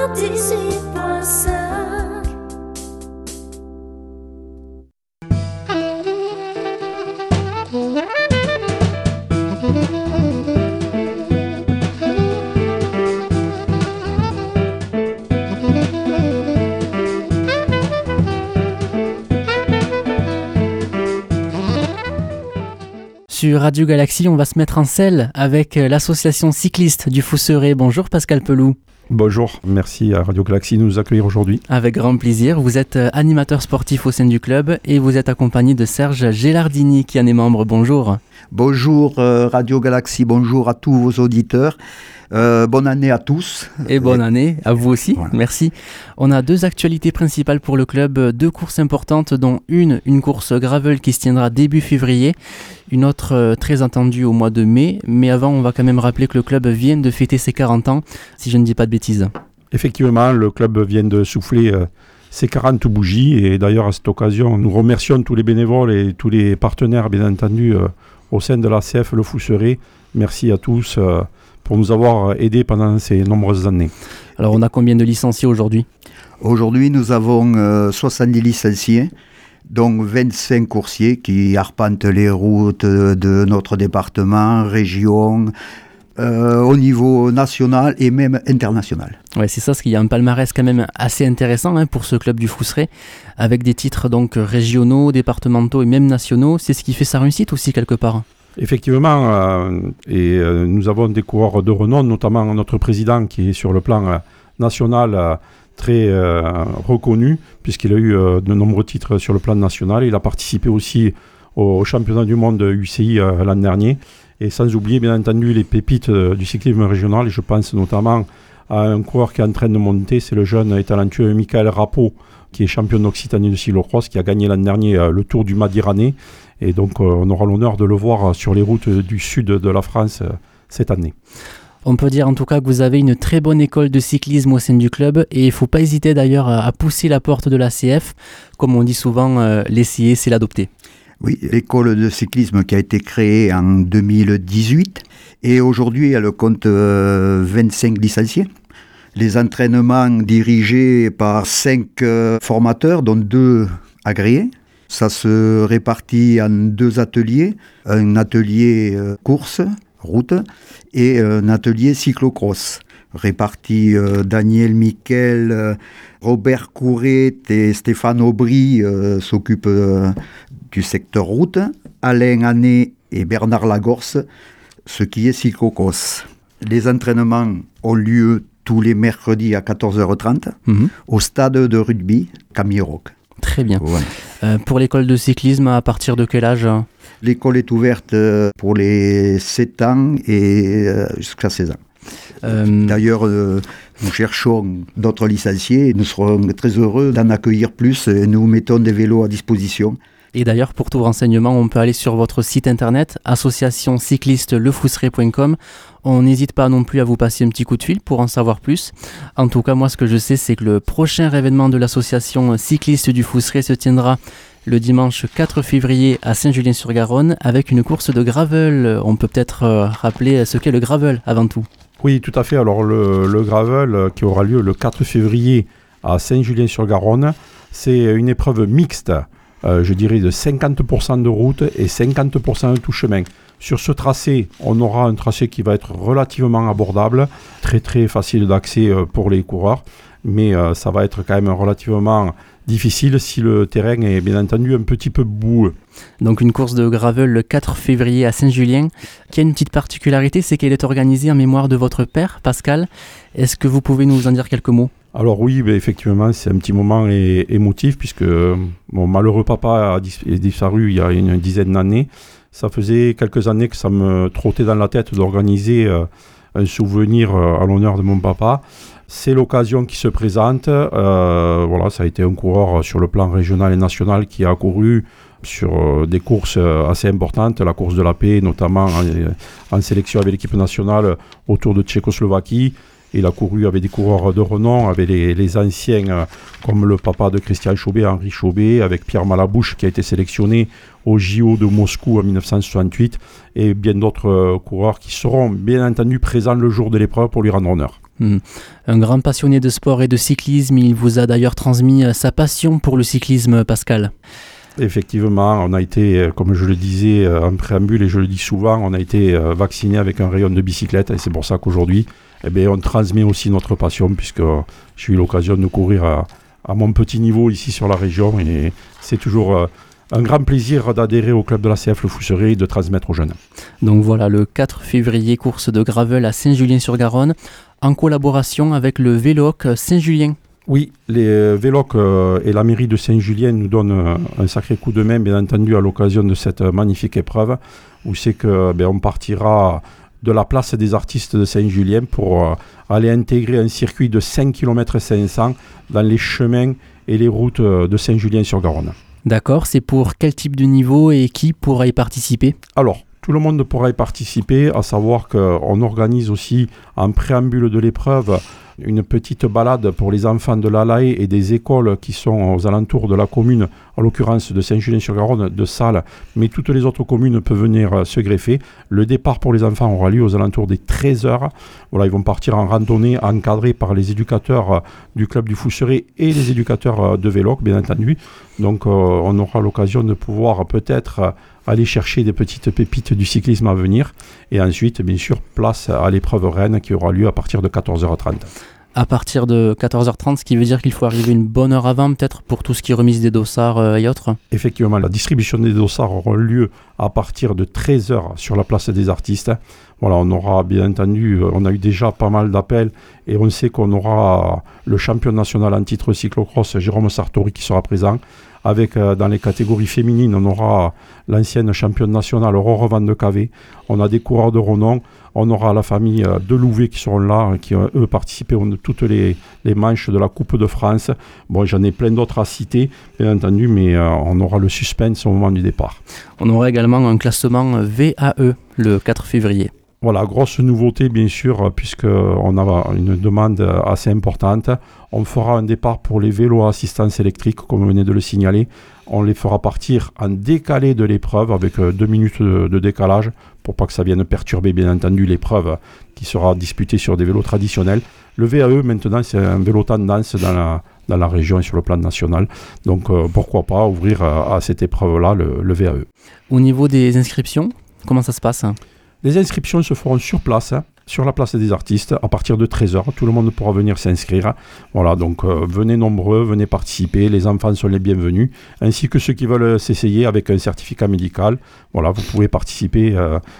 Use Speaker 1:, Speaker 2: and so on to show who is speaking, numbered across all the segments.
Speaker 1: 98.5.
Speaker 2: Sur Radio Galaxie, on va se mettre en selle avec l'association cycliste du Fousseret. Bonjour Pascal Pelou.
Speaker 3: Bonjour, merci à Radio Galaxie de nous accueillir aujourd'hui.
Speaker 2: Avec grand plaisir, vous êtes animateur sportif au sein du club et vous êtes accompagné de Serge Gélardini qui en est membre. Bonjour.
Speaker 4: Bonjour Radio Galaxie, bonjour à tous vos auditeurs. Bonne année à tous.
Speaker 2: Et bonne année à vous aussi,
Speaker 4: voilà.
Speaker 2: Merci. On a deux actualités principales pour le club, deux courses importantes dont une course gravel qui se tiendra début février, une autre très attendue au mois de mai. Mais avant, on va quand même rappeler que le club vient de fêter ses 40 ans, si je ne dis pas de bêtises.
Speaker 3: Effectivement, le club vient de souffler ses 40 bougies et d'ailleurs à cette occasion, nous remercions tous les bénévoles et tous les partenaires bien entendu au sein de l'ACF Le Fousseret. Merci à tous pour nous avoir aidés pendant ces nombreuses années.
Speaker 2: Alors on a combien de licenciés aujourd'hui ?
Speaker 4: Aujourd'hui, nous avons 70 licenciés, donc 25 coursiers qui arpentent les routes de notre département, région, au niveau national et même international.
Speaker 2: Ouais, c'est ça, parce qu'il y a un palmarès quand même assez intéressant pour ce club du Fousseret, avec des titres donc régionaux, départementaux et même nationaux. C'est ce qui fait sa réussite aussi quelque part.
Speaker 3: Effectivement, nous avons des coureurs de renom, notamment notre président qui est sur le plan national très reconnu, puisqu'il a eu de nombreux titres sur le plan national. Il a participé aussi au championnat du monde UCI l'an dernier. Et sans oublier bien entendu les pépites du cyclisme régional. Et je pense notamment à un coureur qui est en train de monter, c'est le jeune et talentueux Michael Rapeau, qui est champion d'Occitanie de cyclocross, qui a gagné l'an dernier le Tour du Madiranais. Et donc on aura l'honneur de le voir sur les routes du sud de la France cette année.
Speaker 2: On peut dire en tout cas que vous avez une très bonne école de cyclisme au sein du club et il ne faut pas hésiter d'ailleurs à pousser la porte de l'ACF. Comme on dit souvent, l'essayer c'est l'adopter.
Speaker 4: Oui, l'école de cyclisme qui a été créée en 2018 et aujourd'hui elle compte 25 licenciés. Les entraînements dirigés par 5 formateurs, dont 2 agréés. Ça se répartit en 2 ateliers, un atelier course, route, et un atelier cyclocross. Répartis Daniel Miquel, Robert Couret et Stéphane Aubry s'occupent du secteur route, Alain Hannet et Bernard Lagorce, ce qui est cyclocross. Les entraînements ont lieu tous les mercredis à 14h30 au stade de rugby Camiroc.
Speaker 2: Très bien.
Speaker 4: Voilà.
Speaker 2: Pour l'école de cyclisme, à partir de quel âge ?
Speaker 4: L'école est ouverte pour les 7 ans et jusqu'à 16 ans. D'ailleurs, nous cherchons d'autres licenciés et nous serons très heureux d'en accueillir plus. Nous mettons des vélos à disposition.
Speaker 2: Et d'ailleurs, pour tout renseignement, on peut aller sur votre site internet, associationcyclistelefousseret.com. On n'hésite pas non plus à vous passer un petit coup de fil pour en savoir plus. En tout cas, moi, ce que je sais, c'est que le prochain événement de l'association cycliste du Fousseret se tiendra le dimanche 4 février à Saint-Julien-sur-Garonne avec une course de gravel. On peut peut-être rappeler ce qu'est le gravel avant tout.
Speaker 3: Oui, tout à fait. Alors, le gravel qui aura lieu le 4 février à Saint-Julien-sur-Garonne, c'est une épreuve mixte. Je dirais de 50% de route et 50% de tout chemin. Sur ce tracé, on aura un tracé qui va être relativement abordable, très très facile d'accès pour les coureurs, mais ça va être quand même relativement difficile si le terrain est bien entendu un petit peu boueux.
Speaker 2: Donc une course de gravel le 4 février à Saint-Julien, qui a une petite particularité, c'est qu'elle est organisée en mémoire de votre père, Pascal. Est-ce que vous pouvez nous en dire quelques mots ?
Speaker 3: Alors oui, effectivement, c'est un petit moment émotif puisque mon malheureux papa est disparu il y a une dizaine d'années. Ça faisait quelques années que ça me trottait dans la tête d'organiser un souvenir à l'honneur de mon papa. C'est l'occasion qui se présente. Voilà, ça a été un coureur sur le plan régional et national qui a couru sur des courses assez importantes, la course de la paix, notamment en sélection avec l'équipe nationale autour de Tchécoslovaquie. Il a couru avec des coureurs de renom, avec les anciens comme le papa de Christian Chauvet, Henri Chauvet, avec Pierre Malabouche qui a été sélectionné au JO de Moscou en 1968 et bien d'autres coureurs qui seront bien entendu présents le jour de l'épreuve pour lui rendre honneur.
Speaker 2: Un grand passionné de sport et de cyclisme, il vous a d'ailleurs transmis sa passion pour le cyclisme, Pascal.
Speaker 3: Effectivement, on a été, comme je le disais en préambule et je le dis souvent, on a été vacciné avec un rayon de bicyclette et c'est pour ça qu'aujourd'hui, on transmet aussi notre passion puisque j'ai eu l'occasion de courir à mon petit niveau ici sur la région et c'est toujours un grand plaisir d'adhérer au club de la CF Le Fousseret et de transmettre aux jeunes.
Speaker 2: Donc voilà, le 4 février, course de gravel à Saint-Julien-sur-Garonne en collaboration avec le Véloc Saint-Julien.
Speaker 3: Oui, les Véloc et la mairie de Saint-Julien nous donnent un sacré coup de main, bien entendu, à l'occasion de cette magnifique épreuve, où c'est que on partira de la place des artistes de Saint-Julien pour aller intégrer un circuit de 5 km 500 dans les chemins et les routes de Saint-Julien-sur-Garonne.
Speaker 2: D'accord, c'est pour quel type de niveau et qui pourra y participer ?
Speaker 3: Alors, tout le monde pourra y participer, à savoir qu'on organise aussi en préambule de l'épreuve une petite balade pour les enfants de l'Alaï et des écoles qui sont aux alentours de la commune, en l'occurrence de Saint-Julien-sur-Garonne, de Salles, mais toutes les autres communes peuvent venir se greffer. Le départ pour les enfants aura lieu aux alentours des 13h. Voilà, ils vont partir en randonnée encadrés par les éducateurs du club du Fousseret et les éducateurs de Véloc, bien entendu. Donc on aura l'occasion de pouvoir peut-être aller chercher des petites pépites du cyclisme à venir. Et ensuite, bien sûr, place à l'épreuve reine qui aura lieu à partir de 14h30.
Speaker 2: À partir de 14h30, ce qui veut dire qu'il faut arriver une bonne heure avant, peut-être, pour tout ce qui est remise des dossards et autres.
Speaker 3: Effectivement, la distribution des dossards aura lieu à partir de 13h sur la place des artistes. Voilà, on aura bien entendu, on a eu déjà pas mal d'appels et on sait qu'on aura le champion national en titre cyclocross, Jérôme Sartori, qui sera présent. Avec, dans les catégories féminines, on aura l'ancienne championne nationale Aurore Van de Cavé. On a des coureurs de renom. On aura la famille de Louvet qui seront là, qui eux participé de toutes les manches de la Coupe de France. Bon, j'en ai plein d'autres à citer, bien entendu, mais on aura le suspense au moment du départ.
Speaker 2: On aura également un classement VAE le 4 février.
Speaker 3: Voilà, grosse nouveauté bien sûr, puisqu'on a une demande assez importante. On fera un départ pour les vélos à assistance électrique, comme vous venez de le signaler. On les fera partir en décalé de l'épreuve, avec 2 minutes de décalage, pour pas que ça vienne perturber bien entendu l'épreuve qui sera disputée sur des vélos traditionnels. Le VAE maintenant, c'est un vélo tendance dans la région et sur le plan national. Donc pourquoi pas ouvrir à cette épreuve-là le VAE.
Speaker 2: Au niveau des inscriptions, comment ça se passe ?
Speaker 3: Les inscriptions se feront sur place, sur la place des artistes, à partir de 13h. Tout le monde pourra venir s'inscrire. Voilà, donc venez nombreux, venez participer. Les enfants sont les bienvenus, ainsi que ceux qui veulent s'essayer avec un certificat médical. Voilà, vous pouvez participer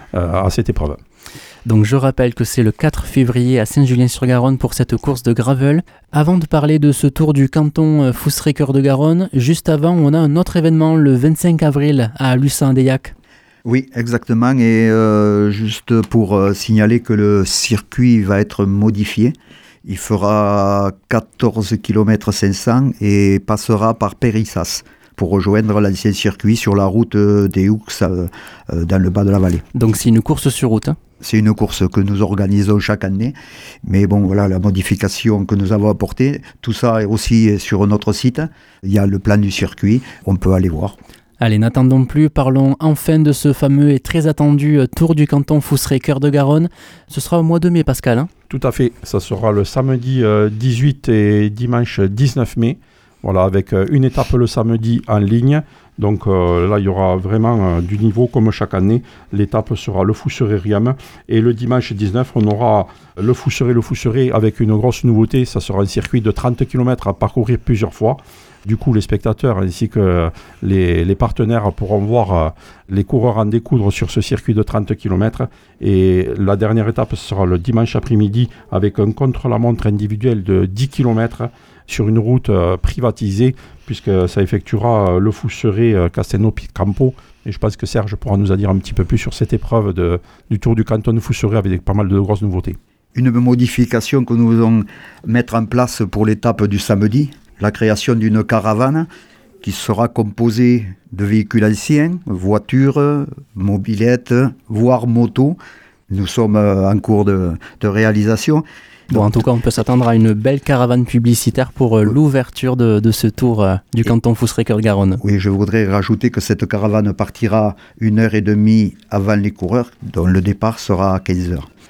Speaker 3: à cette épreuve.
Speaker 2: Donc je rappelle que c'est le 4 février à Saint-Julien-sur-Garonne pour cette course de gravel. Avant de parler de ce tour du canton Fousseret-Cœur de Garonne, juste avant, on a un autre événement le 25 avril à Lucin-Andéac.
Speaker 4: Oui, exactement. Et juste pour signaler que le circuit va être modifié. Il fera 14 km 500 et passera par Périssas pour rejoindre l'ancien circuit sur la route des Houks dans le bas de la vallée.
Speaker 2: Donc c'est une course sur route, hein ?
Speaker 4: C'est une course que nous organisons chaque année. Mais bon, voilà, la modification que nous avons apportée, tout ça est aussi sur notre site. Il y a le plan du circuit, on peut aller voir.
Speaker 2: Allez, n'attendons plus, parlons enfin de ce fameux et très attendu Tour du canton Fousseret-Cœur de Garonne. Ce sera au mois de mai, Pascal, hein ?
Speaker 3: Tout à fait, ça sera le samedi 18 et dimanche 19 mai. Voilà, avec une étape le samedi en ligne. Donc là, il y aura vraiment du niveau comme chaque année. L'étape sera le Fousseret-Riam. Et le dimanche 19, on aura le Fousseret avec une grosse nouveauté. Ça sera un circuit de 30 km à parcourir plusieurs fois. Du coup, les spectateurs ainsi que les partenaires pourront voir les coureurs en découdre sur ce circuit de 30 km. Et la dernière étape, ce sera le dimanche après-midi avec un contre-la-montre individuel de 10 km sur une route privatisée, puisque ça effectuera le Fousseret Castelnau-Campo. Et je pense que Serge pourra nous en dire un petit peu plus sur cette épreuve du Tour du canton de Fousseret avec pas mal de grosses nouveautés.
Speaker 4: Une modification que nous allons mettre en place pour l'étape du samedi, la création d'une caravane qui sera composée de véhicules anciens, voitures, mobylettes, voire motos. Nous sommes en cours de réalisation.
Speaker 2: Bon, en tout cas, on peut s'attendre à une belle caravane publicitaire pour l'ouverture de ce tour du canton Fousseret-Cœur de Garonne.
Speaker 4: Oui, je voudrais rajouter que cette caravane partira 1h30 avant les coureurs, dont le départ sera à 15h.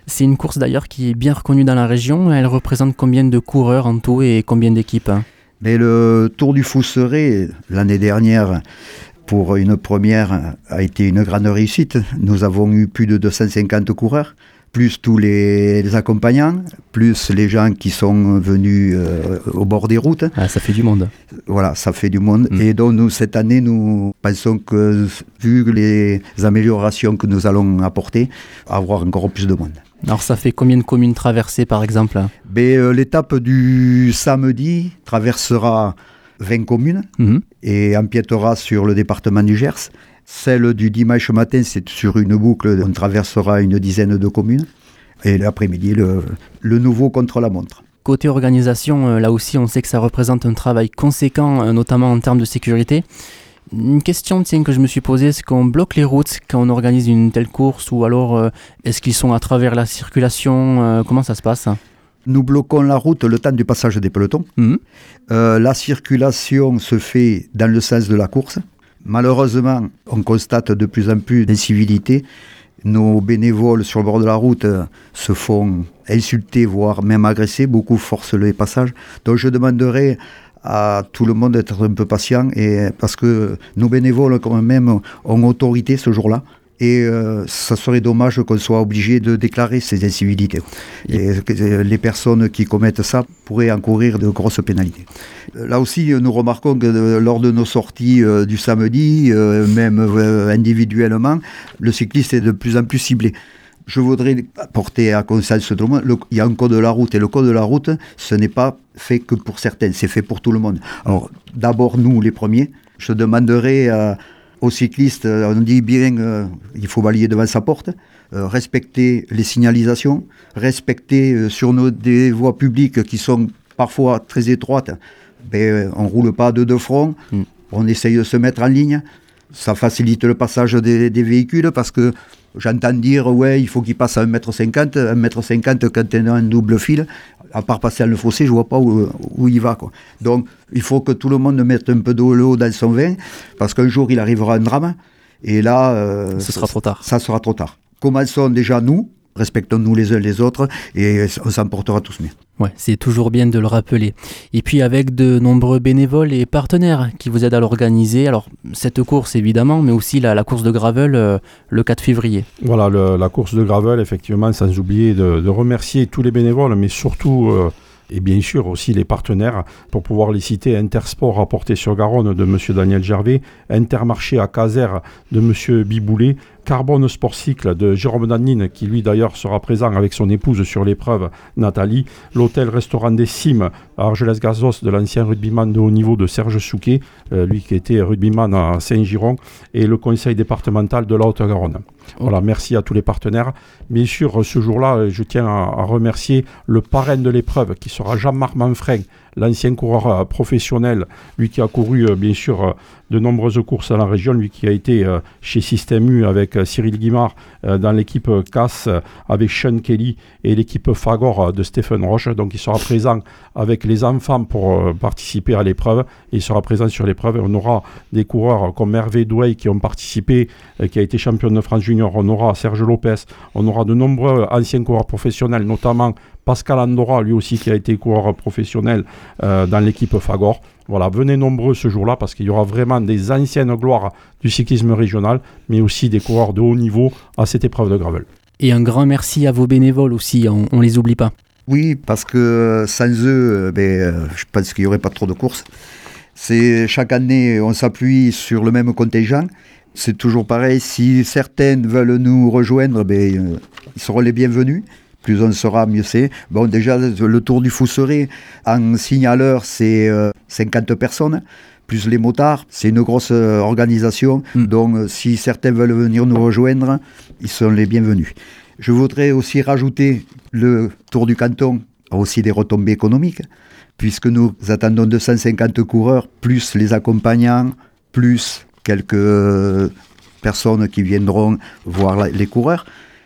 Speaker 2: C'est une course d'ailleurs qui est bien reconnue dans la région. Elle représente combien de coureurs en tout et combien d'équipes?
Speaker 4: Mais le Tour du Fousseret, l'année dernière, pour une première, a été une grande réussite. Nous avons eu plus de 250 coureurs, plus tous les accompagnants, plus les gens qui sont venus au bord des routes.
Speaker 2: Ah, ça fait du monde.
Speaker 4: Voilà, ça fait du monde. Et donc, nous, cette année, nous pensons que, vu les améliorations que nous allons apporter, avoir encore plus de monde.
Speaker 2: Alors, ça fait combien de communes traversées, par exemple?
Speaker 4: L'étape du samedi traversera 20 communes et empiétera sur le département du Gers. Celle du dimanche matin, c'est sur une boucle, on traversera une dizaine de communes. Et l'après-midi, le nouveau contre-la-montre.
Speaker 2: Côté organisation, là aussi, on sait que ça représente un travail conséquent, notamment en termes de sécurité. Une question que je me suis posée, est-ce qu'on bloque les routes quand on organise une telle course ou alors est-ce qu'ils sont à travers la circulation? Comment ça se passe?
Speaker 4: Nous bloquons la route le temps du passage des pelotons. La circulation se fait dans le sens de la course. Malheureusement, on constate de plus en plus d'incivilités. Nos bénévoles sur le bord de la route se font insulter, voire même agresser. Beaucoup forcent les passages. Donc je demanderai à tout le monde d'être un peu patient parce que nos bénévoles quand même ont autorité ce jour-là. Et ça serait dommage qu'on soit obligé de déclarer ces incivilités. Et les personnes qui commettent ça pourraient encourir de grosses pénalités. Là aussi, nous remarquons que lors de nos sorties du samedi, même individuellement, le cycliste est de plus en plus ciblé. Je voudrais porter à conscience tout le monde, il y a un code de la route, et le code de la route, ce n'est pas fait que pour certains, c'est fait pour tout le monde. Alors, d'abord, nous, les premiers, je demanderai aux cyclistes, on dit bien il faut balayer devant sa porte, respecter les signalisations, respecter sur des voies publiques qui sont parfois très étroites, on ne roule pas de deux fronts, on essaye de se mettre en ligne, ça facilite le passage des véhicules parce que j'entends dire il faut qu'il passe à 1,50 m, 1,50 m quand on a un double fil, à part passer à le fossé, je ne vois pas où il va, quoi. Donc, il faut que tout le monde mette un peu d'eau dans son vin, parce qu'un jour, il arrivera un drame, et là...
Speaker 2: ce sera trop tard.
Speaker 4: Ça sera trop tard. Commençons déjà nous, respectons-nous les uns les autres, et on s'en portera tous mieux.
Speaker 2: Ouais, c'est toujours bien de le rappeler. Et puis avec de nombreux bénévoles et partenaires qui vous aident à l'organiser. Alors, cette course évidemment, mais aussi la course de gravel le 4 février.
Speaker 3: Voilà, la course de gravel, effectivement, sans oublier de remercier tous les bénévoles, mais surtout... et bien sûr aussi les partenaires, pour pouvoir les citer, Intersport à Portée-sur-Garonne de M. Daniel Gervais, Intermarché à Caser de M. Biboulet, Carbone Sport Cycle de Jérôme Danine, qui lui d'ailleurs sera présent avec son épouse sur l'épreuve, Nathalie, l'hôtel-restaurant des Cimes à Argelès-Gazos de l'ancien rugbyman de haut niveau de Serge Souquet, lui qui était rugbyman à Saint-Giron, et le conseil départemental de la Haute-Garonne. Voilà, merci à tous les partenaires. Bien sûr, ce jour-là, je tiens à remercier le parrain de l'épreuve, qui sera Jean-Marc Manfrein, l'ancien coureur professionnel, lui qui a couru, bien sûr, de nombreuses courses à la région, lui qui a été chez Système U avec Cyril Guimard dans l'équipe CAS avec Sean Kelly et l'équipe Fagor de Stéphane Roche. Donc il sera présent avec les enfants pour participer à l'épreuve. Il sera présent sur l'épreuve. On aura des coureurs comme Hervé Douay qui ont participé, qui a été champion de France junior. On aura Serge Lopez. On aura de nombreux anciens coureurs professionnels, notamment Pascal Andorra, lui aussi qui a été coureur professionnel dans l'équipe Fagor. Voilà, venez nombreux ce jour-là parce qu'il y aura vraiment des anciennes gloires du cyclisme régional, mais aussi des coureurs de haut niveau à cette épreuve de gravel.
Speaker 2: Et un grand merci à vos bénévoles aussi, on les oublie pas.
Speaker 4: Oui, parce que sans eux, je pense qu'il n'y aurait pas trop de courses. Chaque année, on s'appuie sur le même contingent. C'est toujours pareil, si certains veulent nous rejoindre, ils seront les bienvenus. Plus on sera, mieux c'est. Bon, déjà, le Tour du Fousseret, en signaleur, c'est 50 personnes, plus les motards. C'est une grosse organisation. Donc, si certains veulent venir nous rejoindre, ils sont les bienvenus. Je voudrais aussi rajouter le Tour du Canton a aussi des retombées économiques, puisque nous attendons 250 coureurs, plus les accompagnants, plus quelques personnes qui viendront voir les coureurs.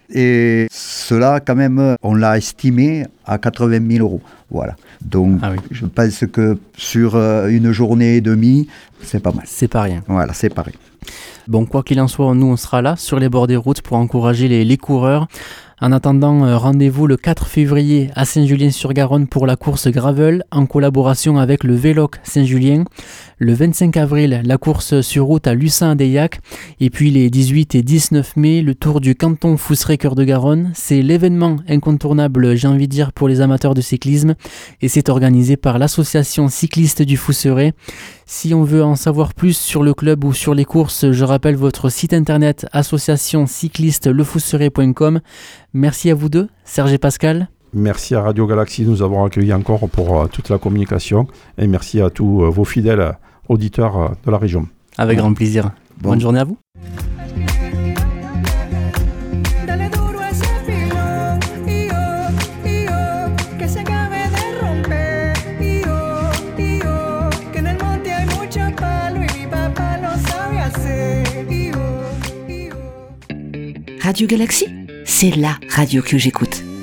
Speaker 4: Et cela, quand même, on l'a estimé à 80 000 euros. Voilà. Donc, je pense que sur une journée et demie, c'est pas mal.
Speaker 2: C'est pas rien.
Speaker 4: Voilà, c'est pareil.
Speaker 2: Bon, quoi qu'il en soit, nous, on sera là, sur les bords des routes, pour encourager les coureurs. En attendant, rendez-vous le 4 février à Saint-Julien-sur-Garonne pour la course Gravel en collaboration avec le Véloc Saint-Julien. Le 25 avril, la course sur route à Lucin-Adeillac. Et puis les 18 et 19 mai, le Tour du canton Fousseret-Cœur de Garonne. C'est l'événement incontournable, j'ai envie de dire, pour les amateurs de cyclisme. Et c'est organisé par l'association cycliste du Fousseret. Si on veut en savoir plus sur le club ou sur les courses, je rappelle votre site internet associationcyclistelefousseret.com. Merci à vous deux, Serge et Pascal.
Speaker 3: Merci à Radio Galaxy de nous avoir accueillis encore pour toute la communication. Et merci à tous vos fidèles auditeurs de la région.
Speaker 2: Avec grand plaisir. Bonne journée à vous.
Speaker 1: Radio Galaxy, c'est la radio que j'écoute.